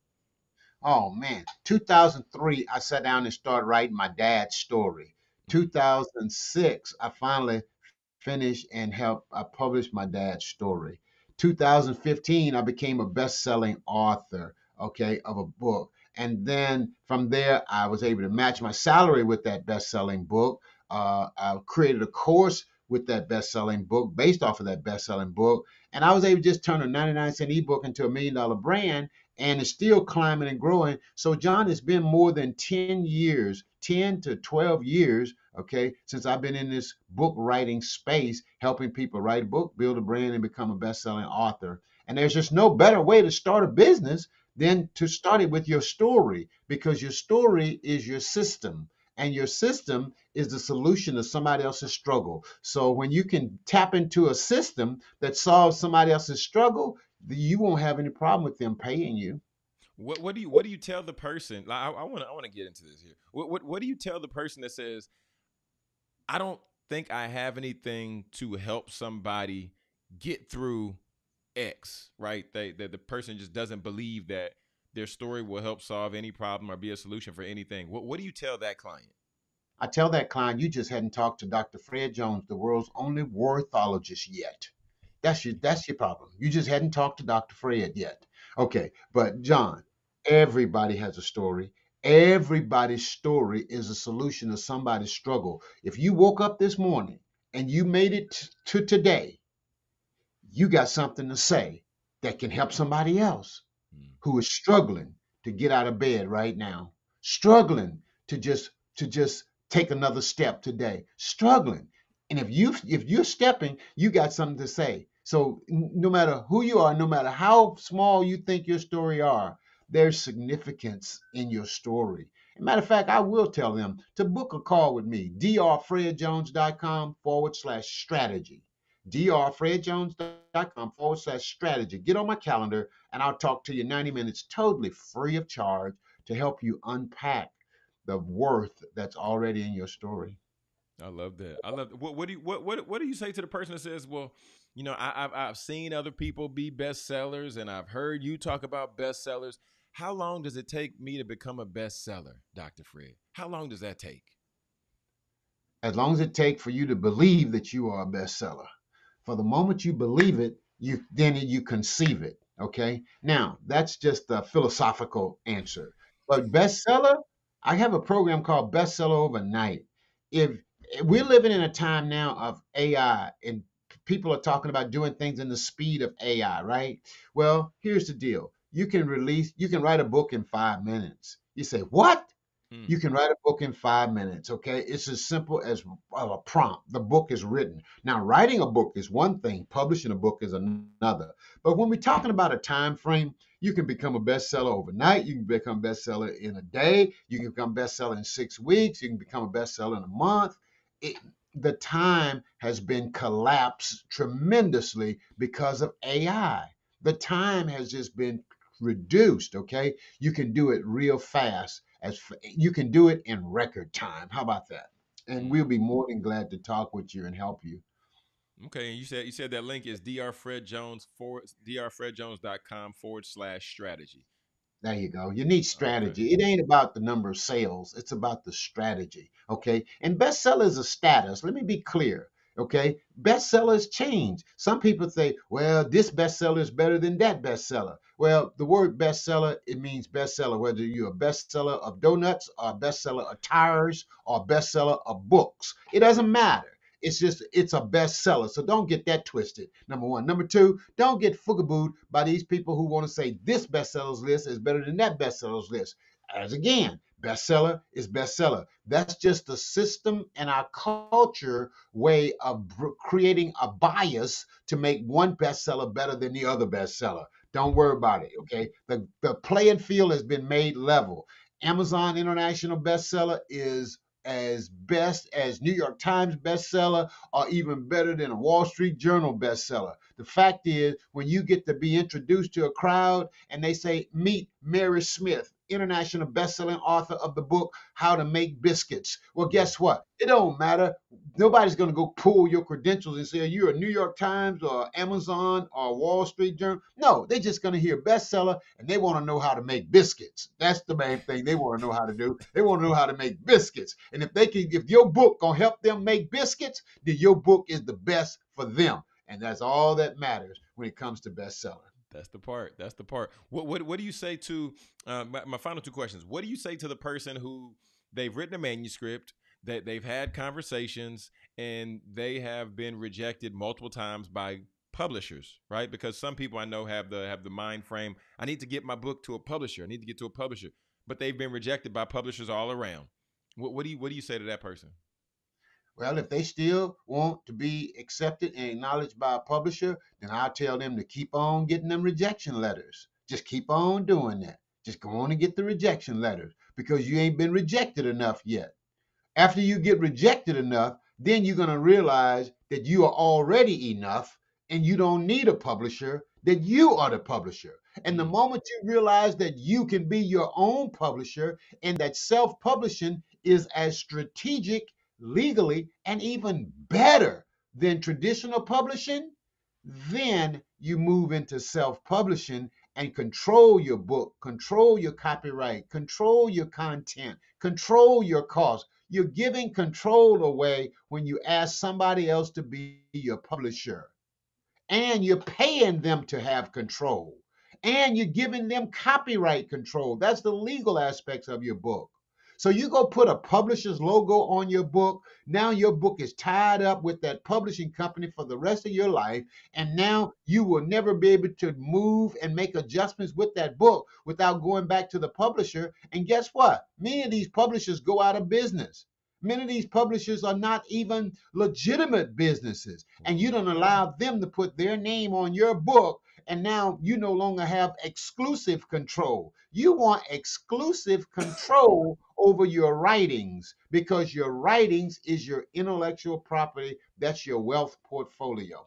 Oh man, two thousand three, I sat down and started writing my dad's story. Mm, two thousand six, I finally finished and helped I published my dad's story. two thousand fifteen, I became a best-selling author, okay, of a book. And then from there, I was able to match my salary with that best-selling book. Uh, I created a course with that best-selling book based off of that best-selling book. And I was able to just turn a ninety-nine cent ebook into a million dollar brand and it's still climbing and growing. So, John, it's been more than ten years, ten to twelve years, okay, since I've been in this book writing space, helping people write a book, build a brand, and become a best selling author. And there's just no better way to start a business than to start it with your story because your story is your system. And your system is the solution to somebody else's struggle. So when you can tap into a system that solves somebody else's struggle, you won't have any problem with them paying you. What what do you what do you tell the person? Like, I want to I want to get into this here. What, what what do you tell the person that says, I don't think I have anything to help somebody get through X, right? They, that the person just doesn't believe that their story will help solve any problem or be a solution for anything. What what do you tell that client? I tell that client, you just hadn't talked to Doctor Fred Jones, the world's only worthologist yet. That's your that's your problem. You just hadn't talked to Doctor Fred yet. Okay, but John, everybody has a story. Everybody's story is a solution to somebody's struggle. If you woke up this morning and you made it t- to today, you got something to say that can help somebody else Mm. who is struggling to get out of bed right now, struggling to just to just take another step today, struggling. And if you if you're stepping, you got something to say. So no matter who you are, no matter how small you think your story are, there's significance in your story. Matter of fact, I will tell them to book a call with me, drfredjones.com forward slash strategy. drfredjones.com forward slash strategy. Get on my calendar and I'll talk to you ninety minutes totally free of charge to help you unpack the worth that's already in your story. I love that. I love that. What, what do you what, what what do you say to the person that says, "Well, you know, I, I've I've seen other people be bestsellers, and I've heard you talk about bestsellers. How long does it take me to become a bestseller, Doctor Fred? How long does that take?" As long as it takes for you to believe that you are a bestseller. For the moment you believe it, you then you conceive it. Okay. Now that's just a philosophical answer. But bestseller, I have a program called Bestseller Overnight. If we're living in a time now of A I and people are talking about doing things in the speed of A I, right? Well, here's the deal. You can release, you can write a book in five minutes. You say, what? Hmm. You can write a book in five minutes, okay? It's as simple as a prompt. The book is written. Now, writing a book is one thing, publishing a book is another. But when we're talking about a time frame, you can become a bestseller overnight. You can become a bestseller in a day. You can become a bestseller in six weeks. You can become a bestseller in a month. It, the time has been collapsed tremendously because of A I. The time has just been reduced, okay? You can do it real fast as you can do it in record time. How about that? And we'll Mm. be more than glad to talk with you and help you. Okay, and you said you said that link is drfredjones forward drfredjones.com forward slash strategy. There you go. You need Okay. strategy. It ain't about the number of sales, it's about the strategy. Okay. And bestseller is a status. Let me be clear. Okay. Bestsellers change. Some people say, well, this bestseller is better than that bestseller. Well, the word bestseller, it means bestseller, whether you're a bestseller of donuts or a bestseller of tires or a bestseller of books. It doesn't matter. It's just, it's a bestseller. So don't get that twisted. Number one. Number two, don't get foogabooed by these people who want to say this bestsellers list is better than that bestsellers list. As again, bestseller is bestseller. That's just the system and our culture way of creating a bias to make one bestseller better than the other bestseller. Don't worry about it, okay? The, the playing field has been made level. Amazon International Bestseller is as best as New York Times bestseller or even better than a Wall Street Journal bestseller. The fact is, when you get to be introduced to a crowd and they say, meet Mary Smith, international best-selling author of the book How to Make Biscuits. Well, guess what? It don't matter. Nobody's going to go pull your credentials and say, are you a New York Times or Amazon or Wall Street Journal? No, they're just going to hear bestseller and they want to know how to make biscuits. That's the main thing they want to know how to do. They want to know how to make biscuits. And if they can, if your book gonna help them make biscuits, then your book is the best for them. And that's all that matters when it comes to bestseller. That's the part. That's the part. What what what do you say to uh, my, my final two questions? What do you say to the person who they've written a manuscript, that they've had conversations, and they have been rejected multiple times by publishers, right? Because some people I know have the have the mind frame, I need to get my book to a publisher. I need to get to a publisher, but they've been rejected by publishers all around. What, what do you what do you say to that person? Well, if they still want to be accepted and acknowledged by a publisher, then I'll tell them to keep on getting them rejection letters. Just keep on doing that. Just go on and get the rejection letters because you ain't been rejected enough yet. After you get rejected enough, then you're going to realize that you are already enough and you don't need a publisher, that you are the publisher. And the Mm. moment you realize that you can be your own publisher and that self publishing is as strategic, legally, and even better than traditional publishing, then you move into self publishing and control your book, control your copyright, control your content, control your costs. You're giving control away when you ask somebody else to be your publisher, and you're paying them to have control, and you're giving them copyright control. That's the legal aspects of your book. So you go put a publisher's logo on your book. Now your book is tied up with that publishing company for the rest of your life. And now you will never be able to move and make adjustments with that book without going back to the publisher. And guess what? Many of these publishers go out of business. Many of these publishers are not even legitimate businesses, and you don't allow them to put their name on your book, and now you no longer have exclusive control. You want exclusive control over your writings because your writings is your intellectual property. That's your wealth portfolio.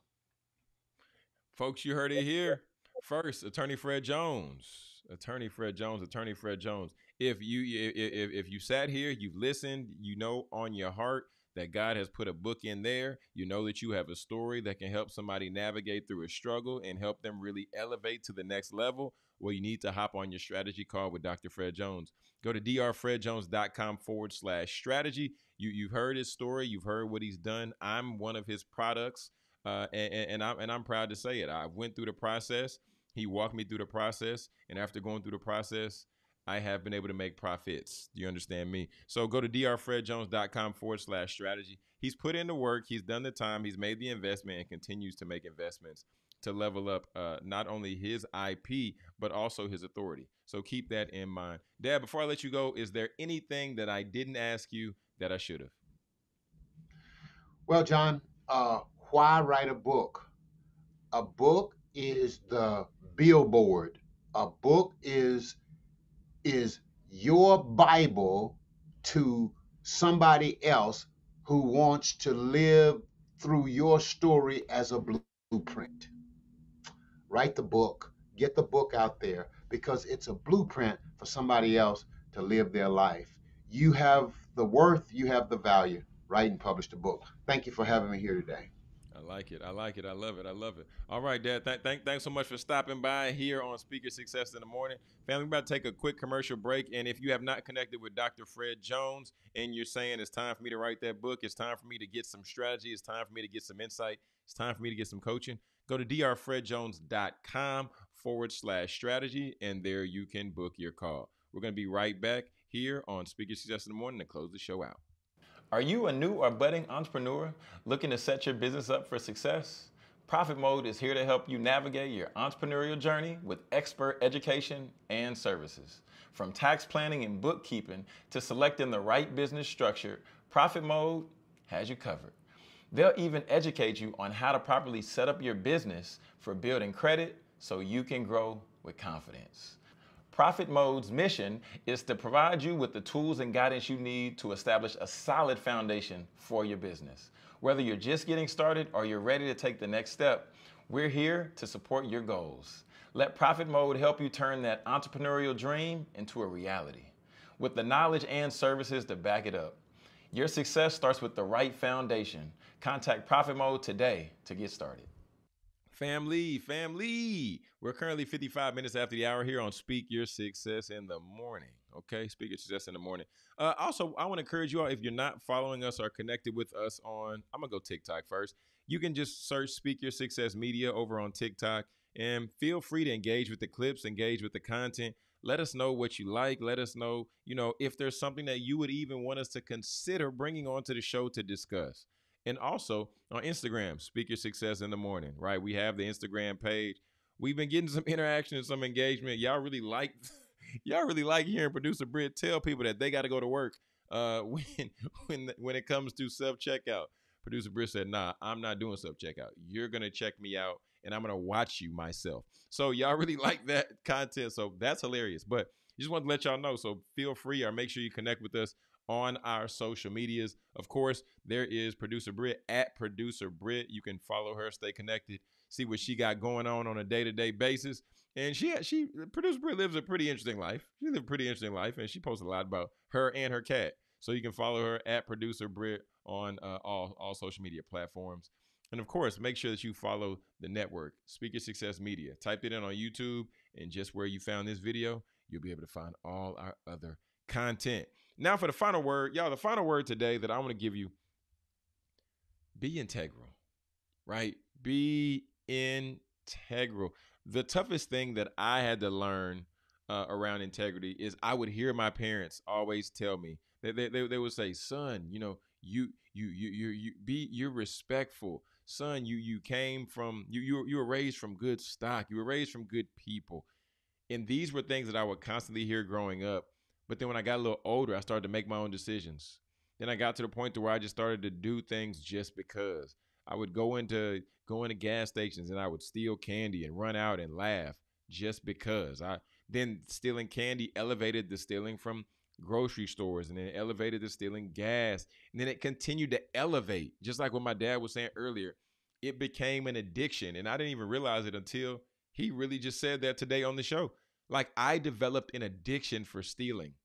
Folks, you heard it here first. Attorney Fred Jones, Attorney Fred Jones, Attorney Fred Jones. If you if if you sat here, you've listened, you know on your heart that God has put a book in there. You know that you have a story that can help somebody navigate through a struggle and help them really elevate to the next level. Well, you need to hop on your strategy call with Doctor Fred Jones. Go to drfredjones.com forward slash strategy. You, you've heard his story. You've heard what he's done. I'm one of his products. Uh, and, and, I'm, and I'm proud to say it. I went through the process. He walked me through the process. And after going through the process, I have been able to make profits. Do you understand me? So go to drfredjones.com forward slash strategy. He's put in the work. He's done the time. He's made the investment and continues to make investments to level up uh, not only his I P, but also his authority. So keep that in mind. Dad, before I let you go, is there anything that I didn't ask you that I should have? Well, John, uh, why write a book? A book is the billboard. A book is is your Bible to somebody else who wants to live through your story as a blueprint. Write the book, get the book out there because it's a blueprint for somebody else to live their life. You have the worth, you have the value. Write and publish the book. Thank you for having me here today. I like it. I like it. I love it. I love it. All right, Dad. Th- th- thanks so much for stopping by here on Speaker Success in the Morning. Family, we're about to take a quick commercial break. And if you have not connected with Doctor Fred Jones and you're saying it's time for me to write that book, it's time for me to get some strategy, it's time for me to get some insight, it's time for me to get some coaching, go to drfredjones.com forward slash strategy, and there you can book your call. We're going to be right back here on Speaker Success in the Morning to close the show out. Are you a new or budding entrepreneur looking to set your business up for success? Profit Mode is here to help you navigate your entrepreneurial journey with expert education and services. From tax planning and bookkeeping to selecting the right business structure, Profit Mode has you covered. They'll even educate you on how to properly set up your business for building credit so you can grow with confidence. Profit Mode's mission is to provide you with the tools and guidance you need to establish a solid foundation for your business. Whether you're just getting started or you're ready to take the next step, we're here to support your goals. Let Profit Mode help you turn that entrepreneurial dream into a reality. With the knowledge and services to back it up, your success starts with the right foundation. Contact Profit Mode today to get started. Family, family. We're currently fifty-five minutes after the hour here on Speak Your Success in the Morning. Okay, Speak Your Success in the Morning. Uh, also, I want to encourage you all, if you're not following us or connected with us on, I'm going to go TikTok first. You can just search Speak Your Success Media over on TikTok and feel free to engage with the clips, engage with the content. Let us know what you like. Let us know, you know, if there's something that you would even want us to consider bringing onto the show to discuss. And also on Instagram, Speak Your Success in the Morning, right? We have the Instagram page. We've been getting some interaction and some engagement. Y'all really like, y'all really like hearing producer Britt tell people that they got to go to work uh, when when when it comes to self checkout. Producer Britt said, "Nah, I'm not doing self checkout. You're gonna check me out, and I'm gonna watch you myself." So y'all really like that content. So that's hilarious. But just want to let y'all know. So feel free or make sure you connect with us on our social medias. Of course, there is Producer Britt at Producer Britt. You can follow her, stay connected, see what she got going on on a day-to-day basis. And she, she, Producer Britt lives a pretty interesting life. She lives a pretty interesting life, and she posts a lot about her and her cat. So you can follow her at Producer Britt on uh, all, all social media platforms. And of course, make sure that you follow the network, Speak Your Success Media. Type it in on YouTube And just where you found this video, you'll be able to find all our other content. Now for the final word, y'all, the final word today that I want to give you, be integral, right? Be integral. The toughest thing that I had to learn uh, around integrity is I would hear my parents always tell me that they, they, they would say, son, you know, you you you you you be you're respectful, son. You you came from you you were- you were raised from good stock. You were raised from good people, and these were things that I would constantly hear growing up. But then when I got a little older, I started to make my own decisions. Then I got to the point to where I just started to do things just because. I would go into go into gas stations and I would steal candy and run out and laugh just because. I then stealing candy elevated the stealing from grocery stores, and then it elevated the stealing gas, and then it continued to elevate. Just like what my dad was saying earlier, it became an addiction, and I didn't even realize it until he really just said that today on the show. Like, I developed an addiction for stealing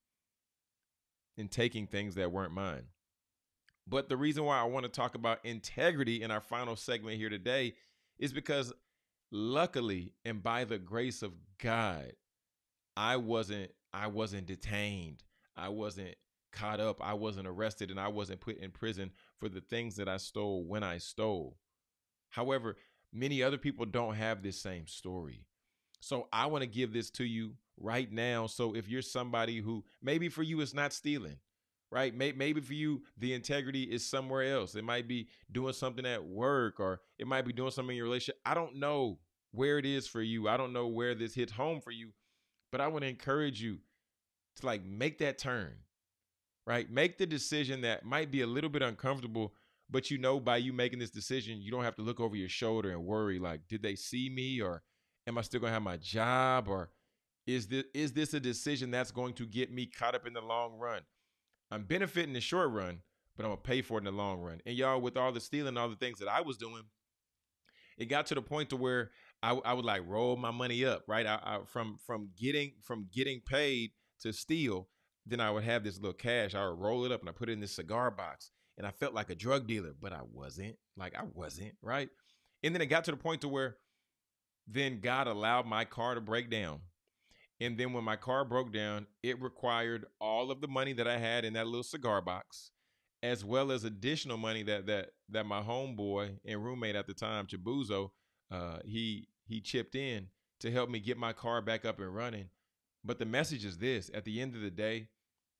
and taking things that weren't mine. But the reason why I want to talk about integrity in our final segment here today is because luckily and by the grace of God, I wasn't I wasn't detained. I wasn't caught up. I wasn't arrested, and I wasn't put in prison for the things that I stole when I stole. However, many other people don't have this same story. So I want to give this to you right now. So if you're somebody who maybe for you it's not stealing, right? Maybe for you the integrity is somewhere else. It might be doing something at work, or it might be doing something in your relationship. I don't know where it is for you. I don't know where this hits home for you, but I want to encourage you to like make that turn, right? Make the decision that might be a little bit uncomfortable, but you know, by you making this decision, you don't have to look over your shoulder and worry like, did they see me, or am I still gonna have my job, or is this is this a decision that's going to get me caught up in the long run? I'm benefiting in the short run, but I'm gonna pay for it in the long run. And y'all, with all the stealing, all the things that I was doing, it got to the point to where I, I would like roll my money up, right? I, I from from getting from getting paid to steal, then I would have this little cash. I would roll it up and I put it in this cigar box, and I felt like a drug dealer, but I wasn't. Like I wasn't, right? And then it got to the point to where then God allowed my car to break down. And then when my car broke down, it required all of the money that I had in that little cigar box, as well as additional money that that that my homeboy and roommate at the time, Chabuzo, uh, he he chipped in to help me get my car back up and running. But the message is this: at the end of the day,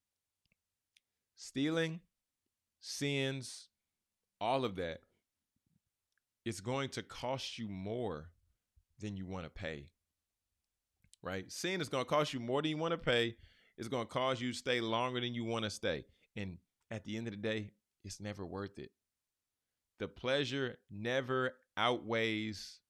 stealing, sins, all of that, it's going to cost you more than you want to pay. Right? Sin is going to cost you more than you want to pay. It's going to cause you to stay longer than you want to stay. And at the end of the day, it's never worth it. The pleasure never outweighs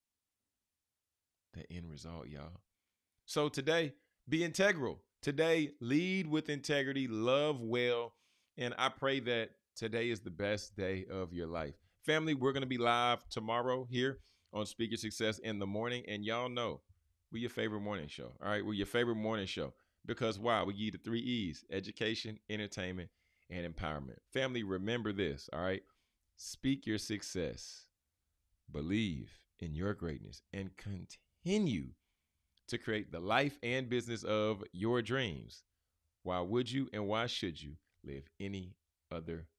the end result, y'all. So today, be integral. Today, lead with integrity, love well, and I pray that today is the best day of your life. Family, we're going to be live tomorrow here on Speak Your Success in the Morning, and y'all know we're your favorite morning show. All right, we're your favorite morning show because why? We give you the three E's: education, entertainment, and empowerment. Family, remember this, all right? Speak your success, believe in your greatness, and continue to create the life and business of your dreams. Why would you and why should you live any other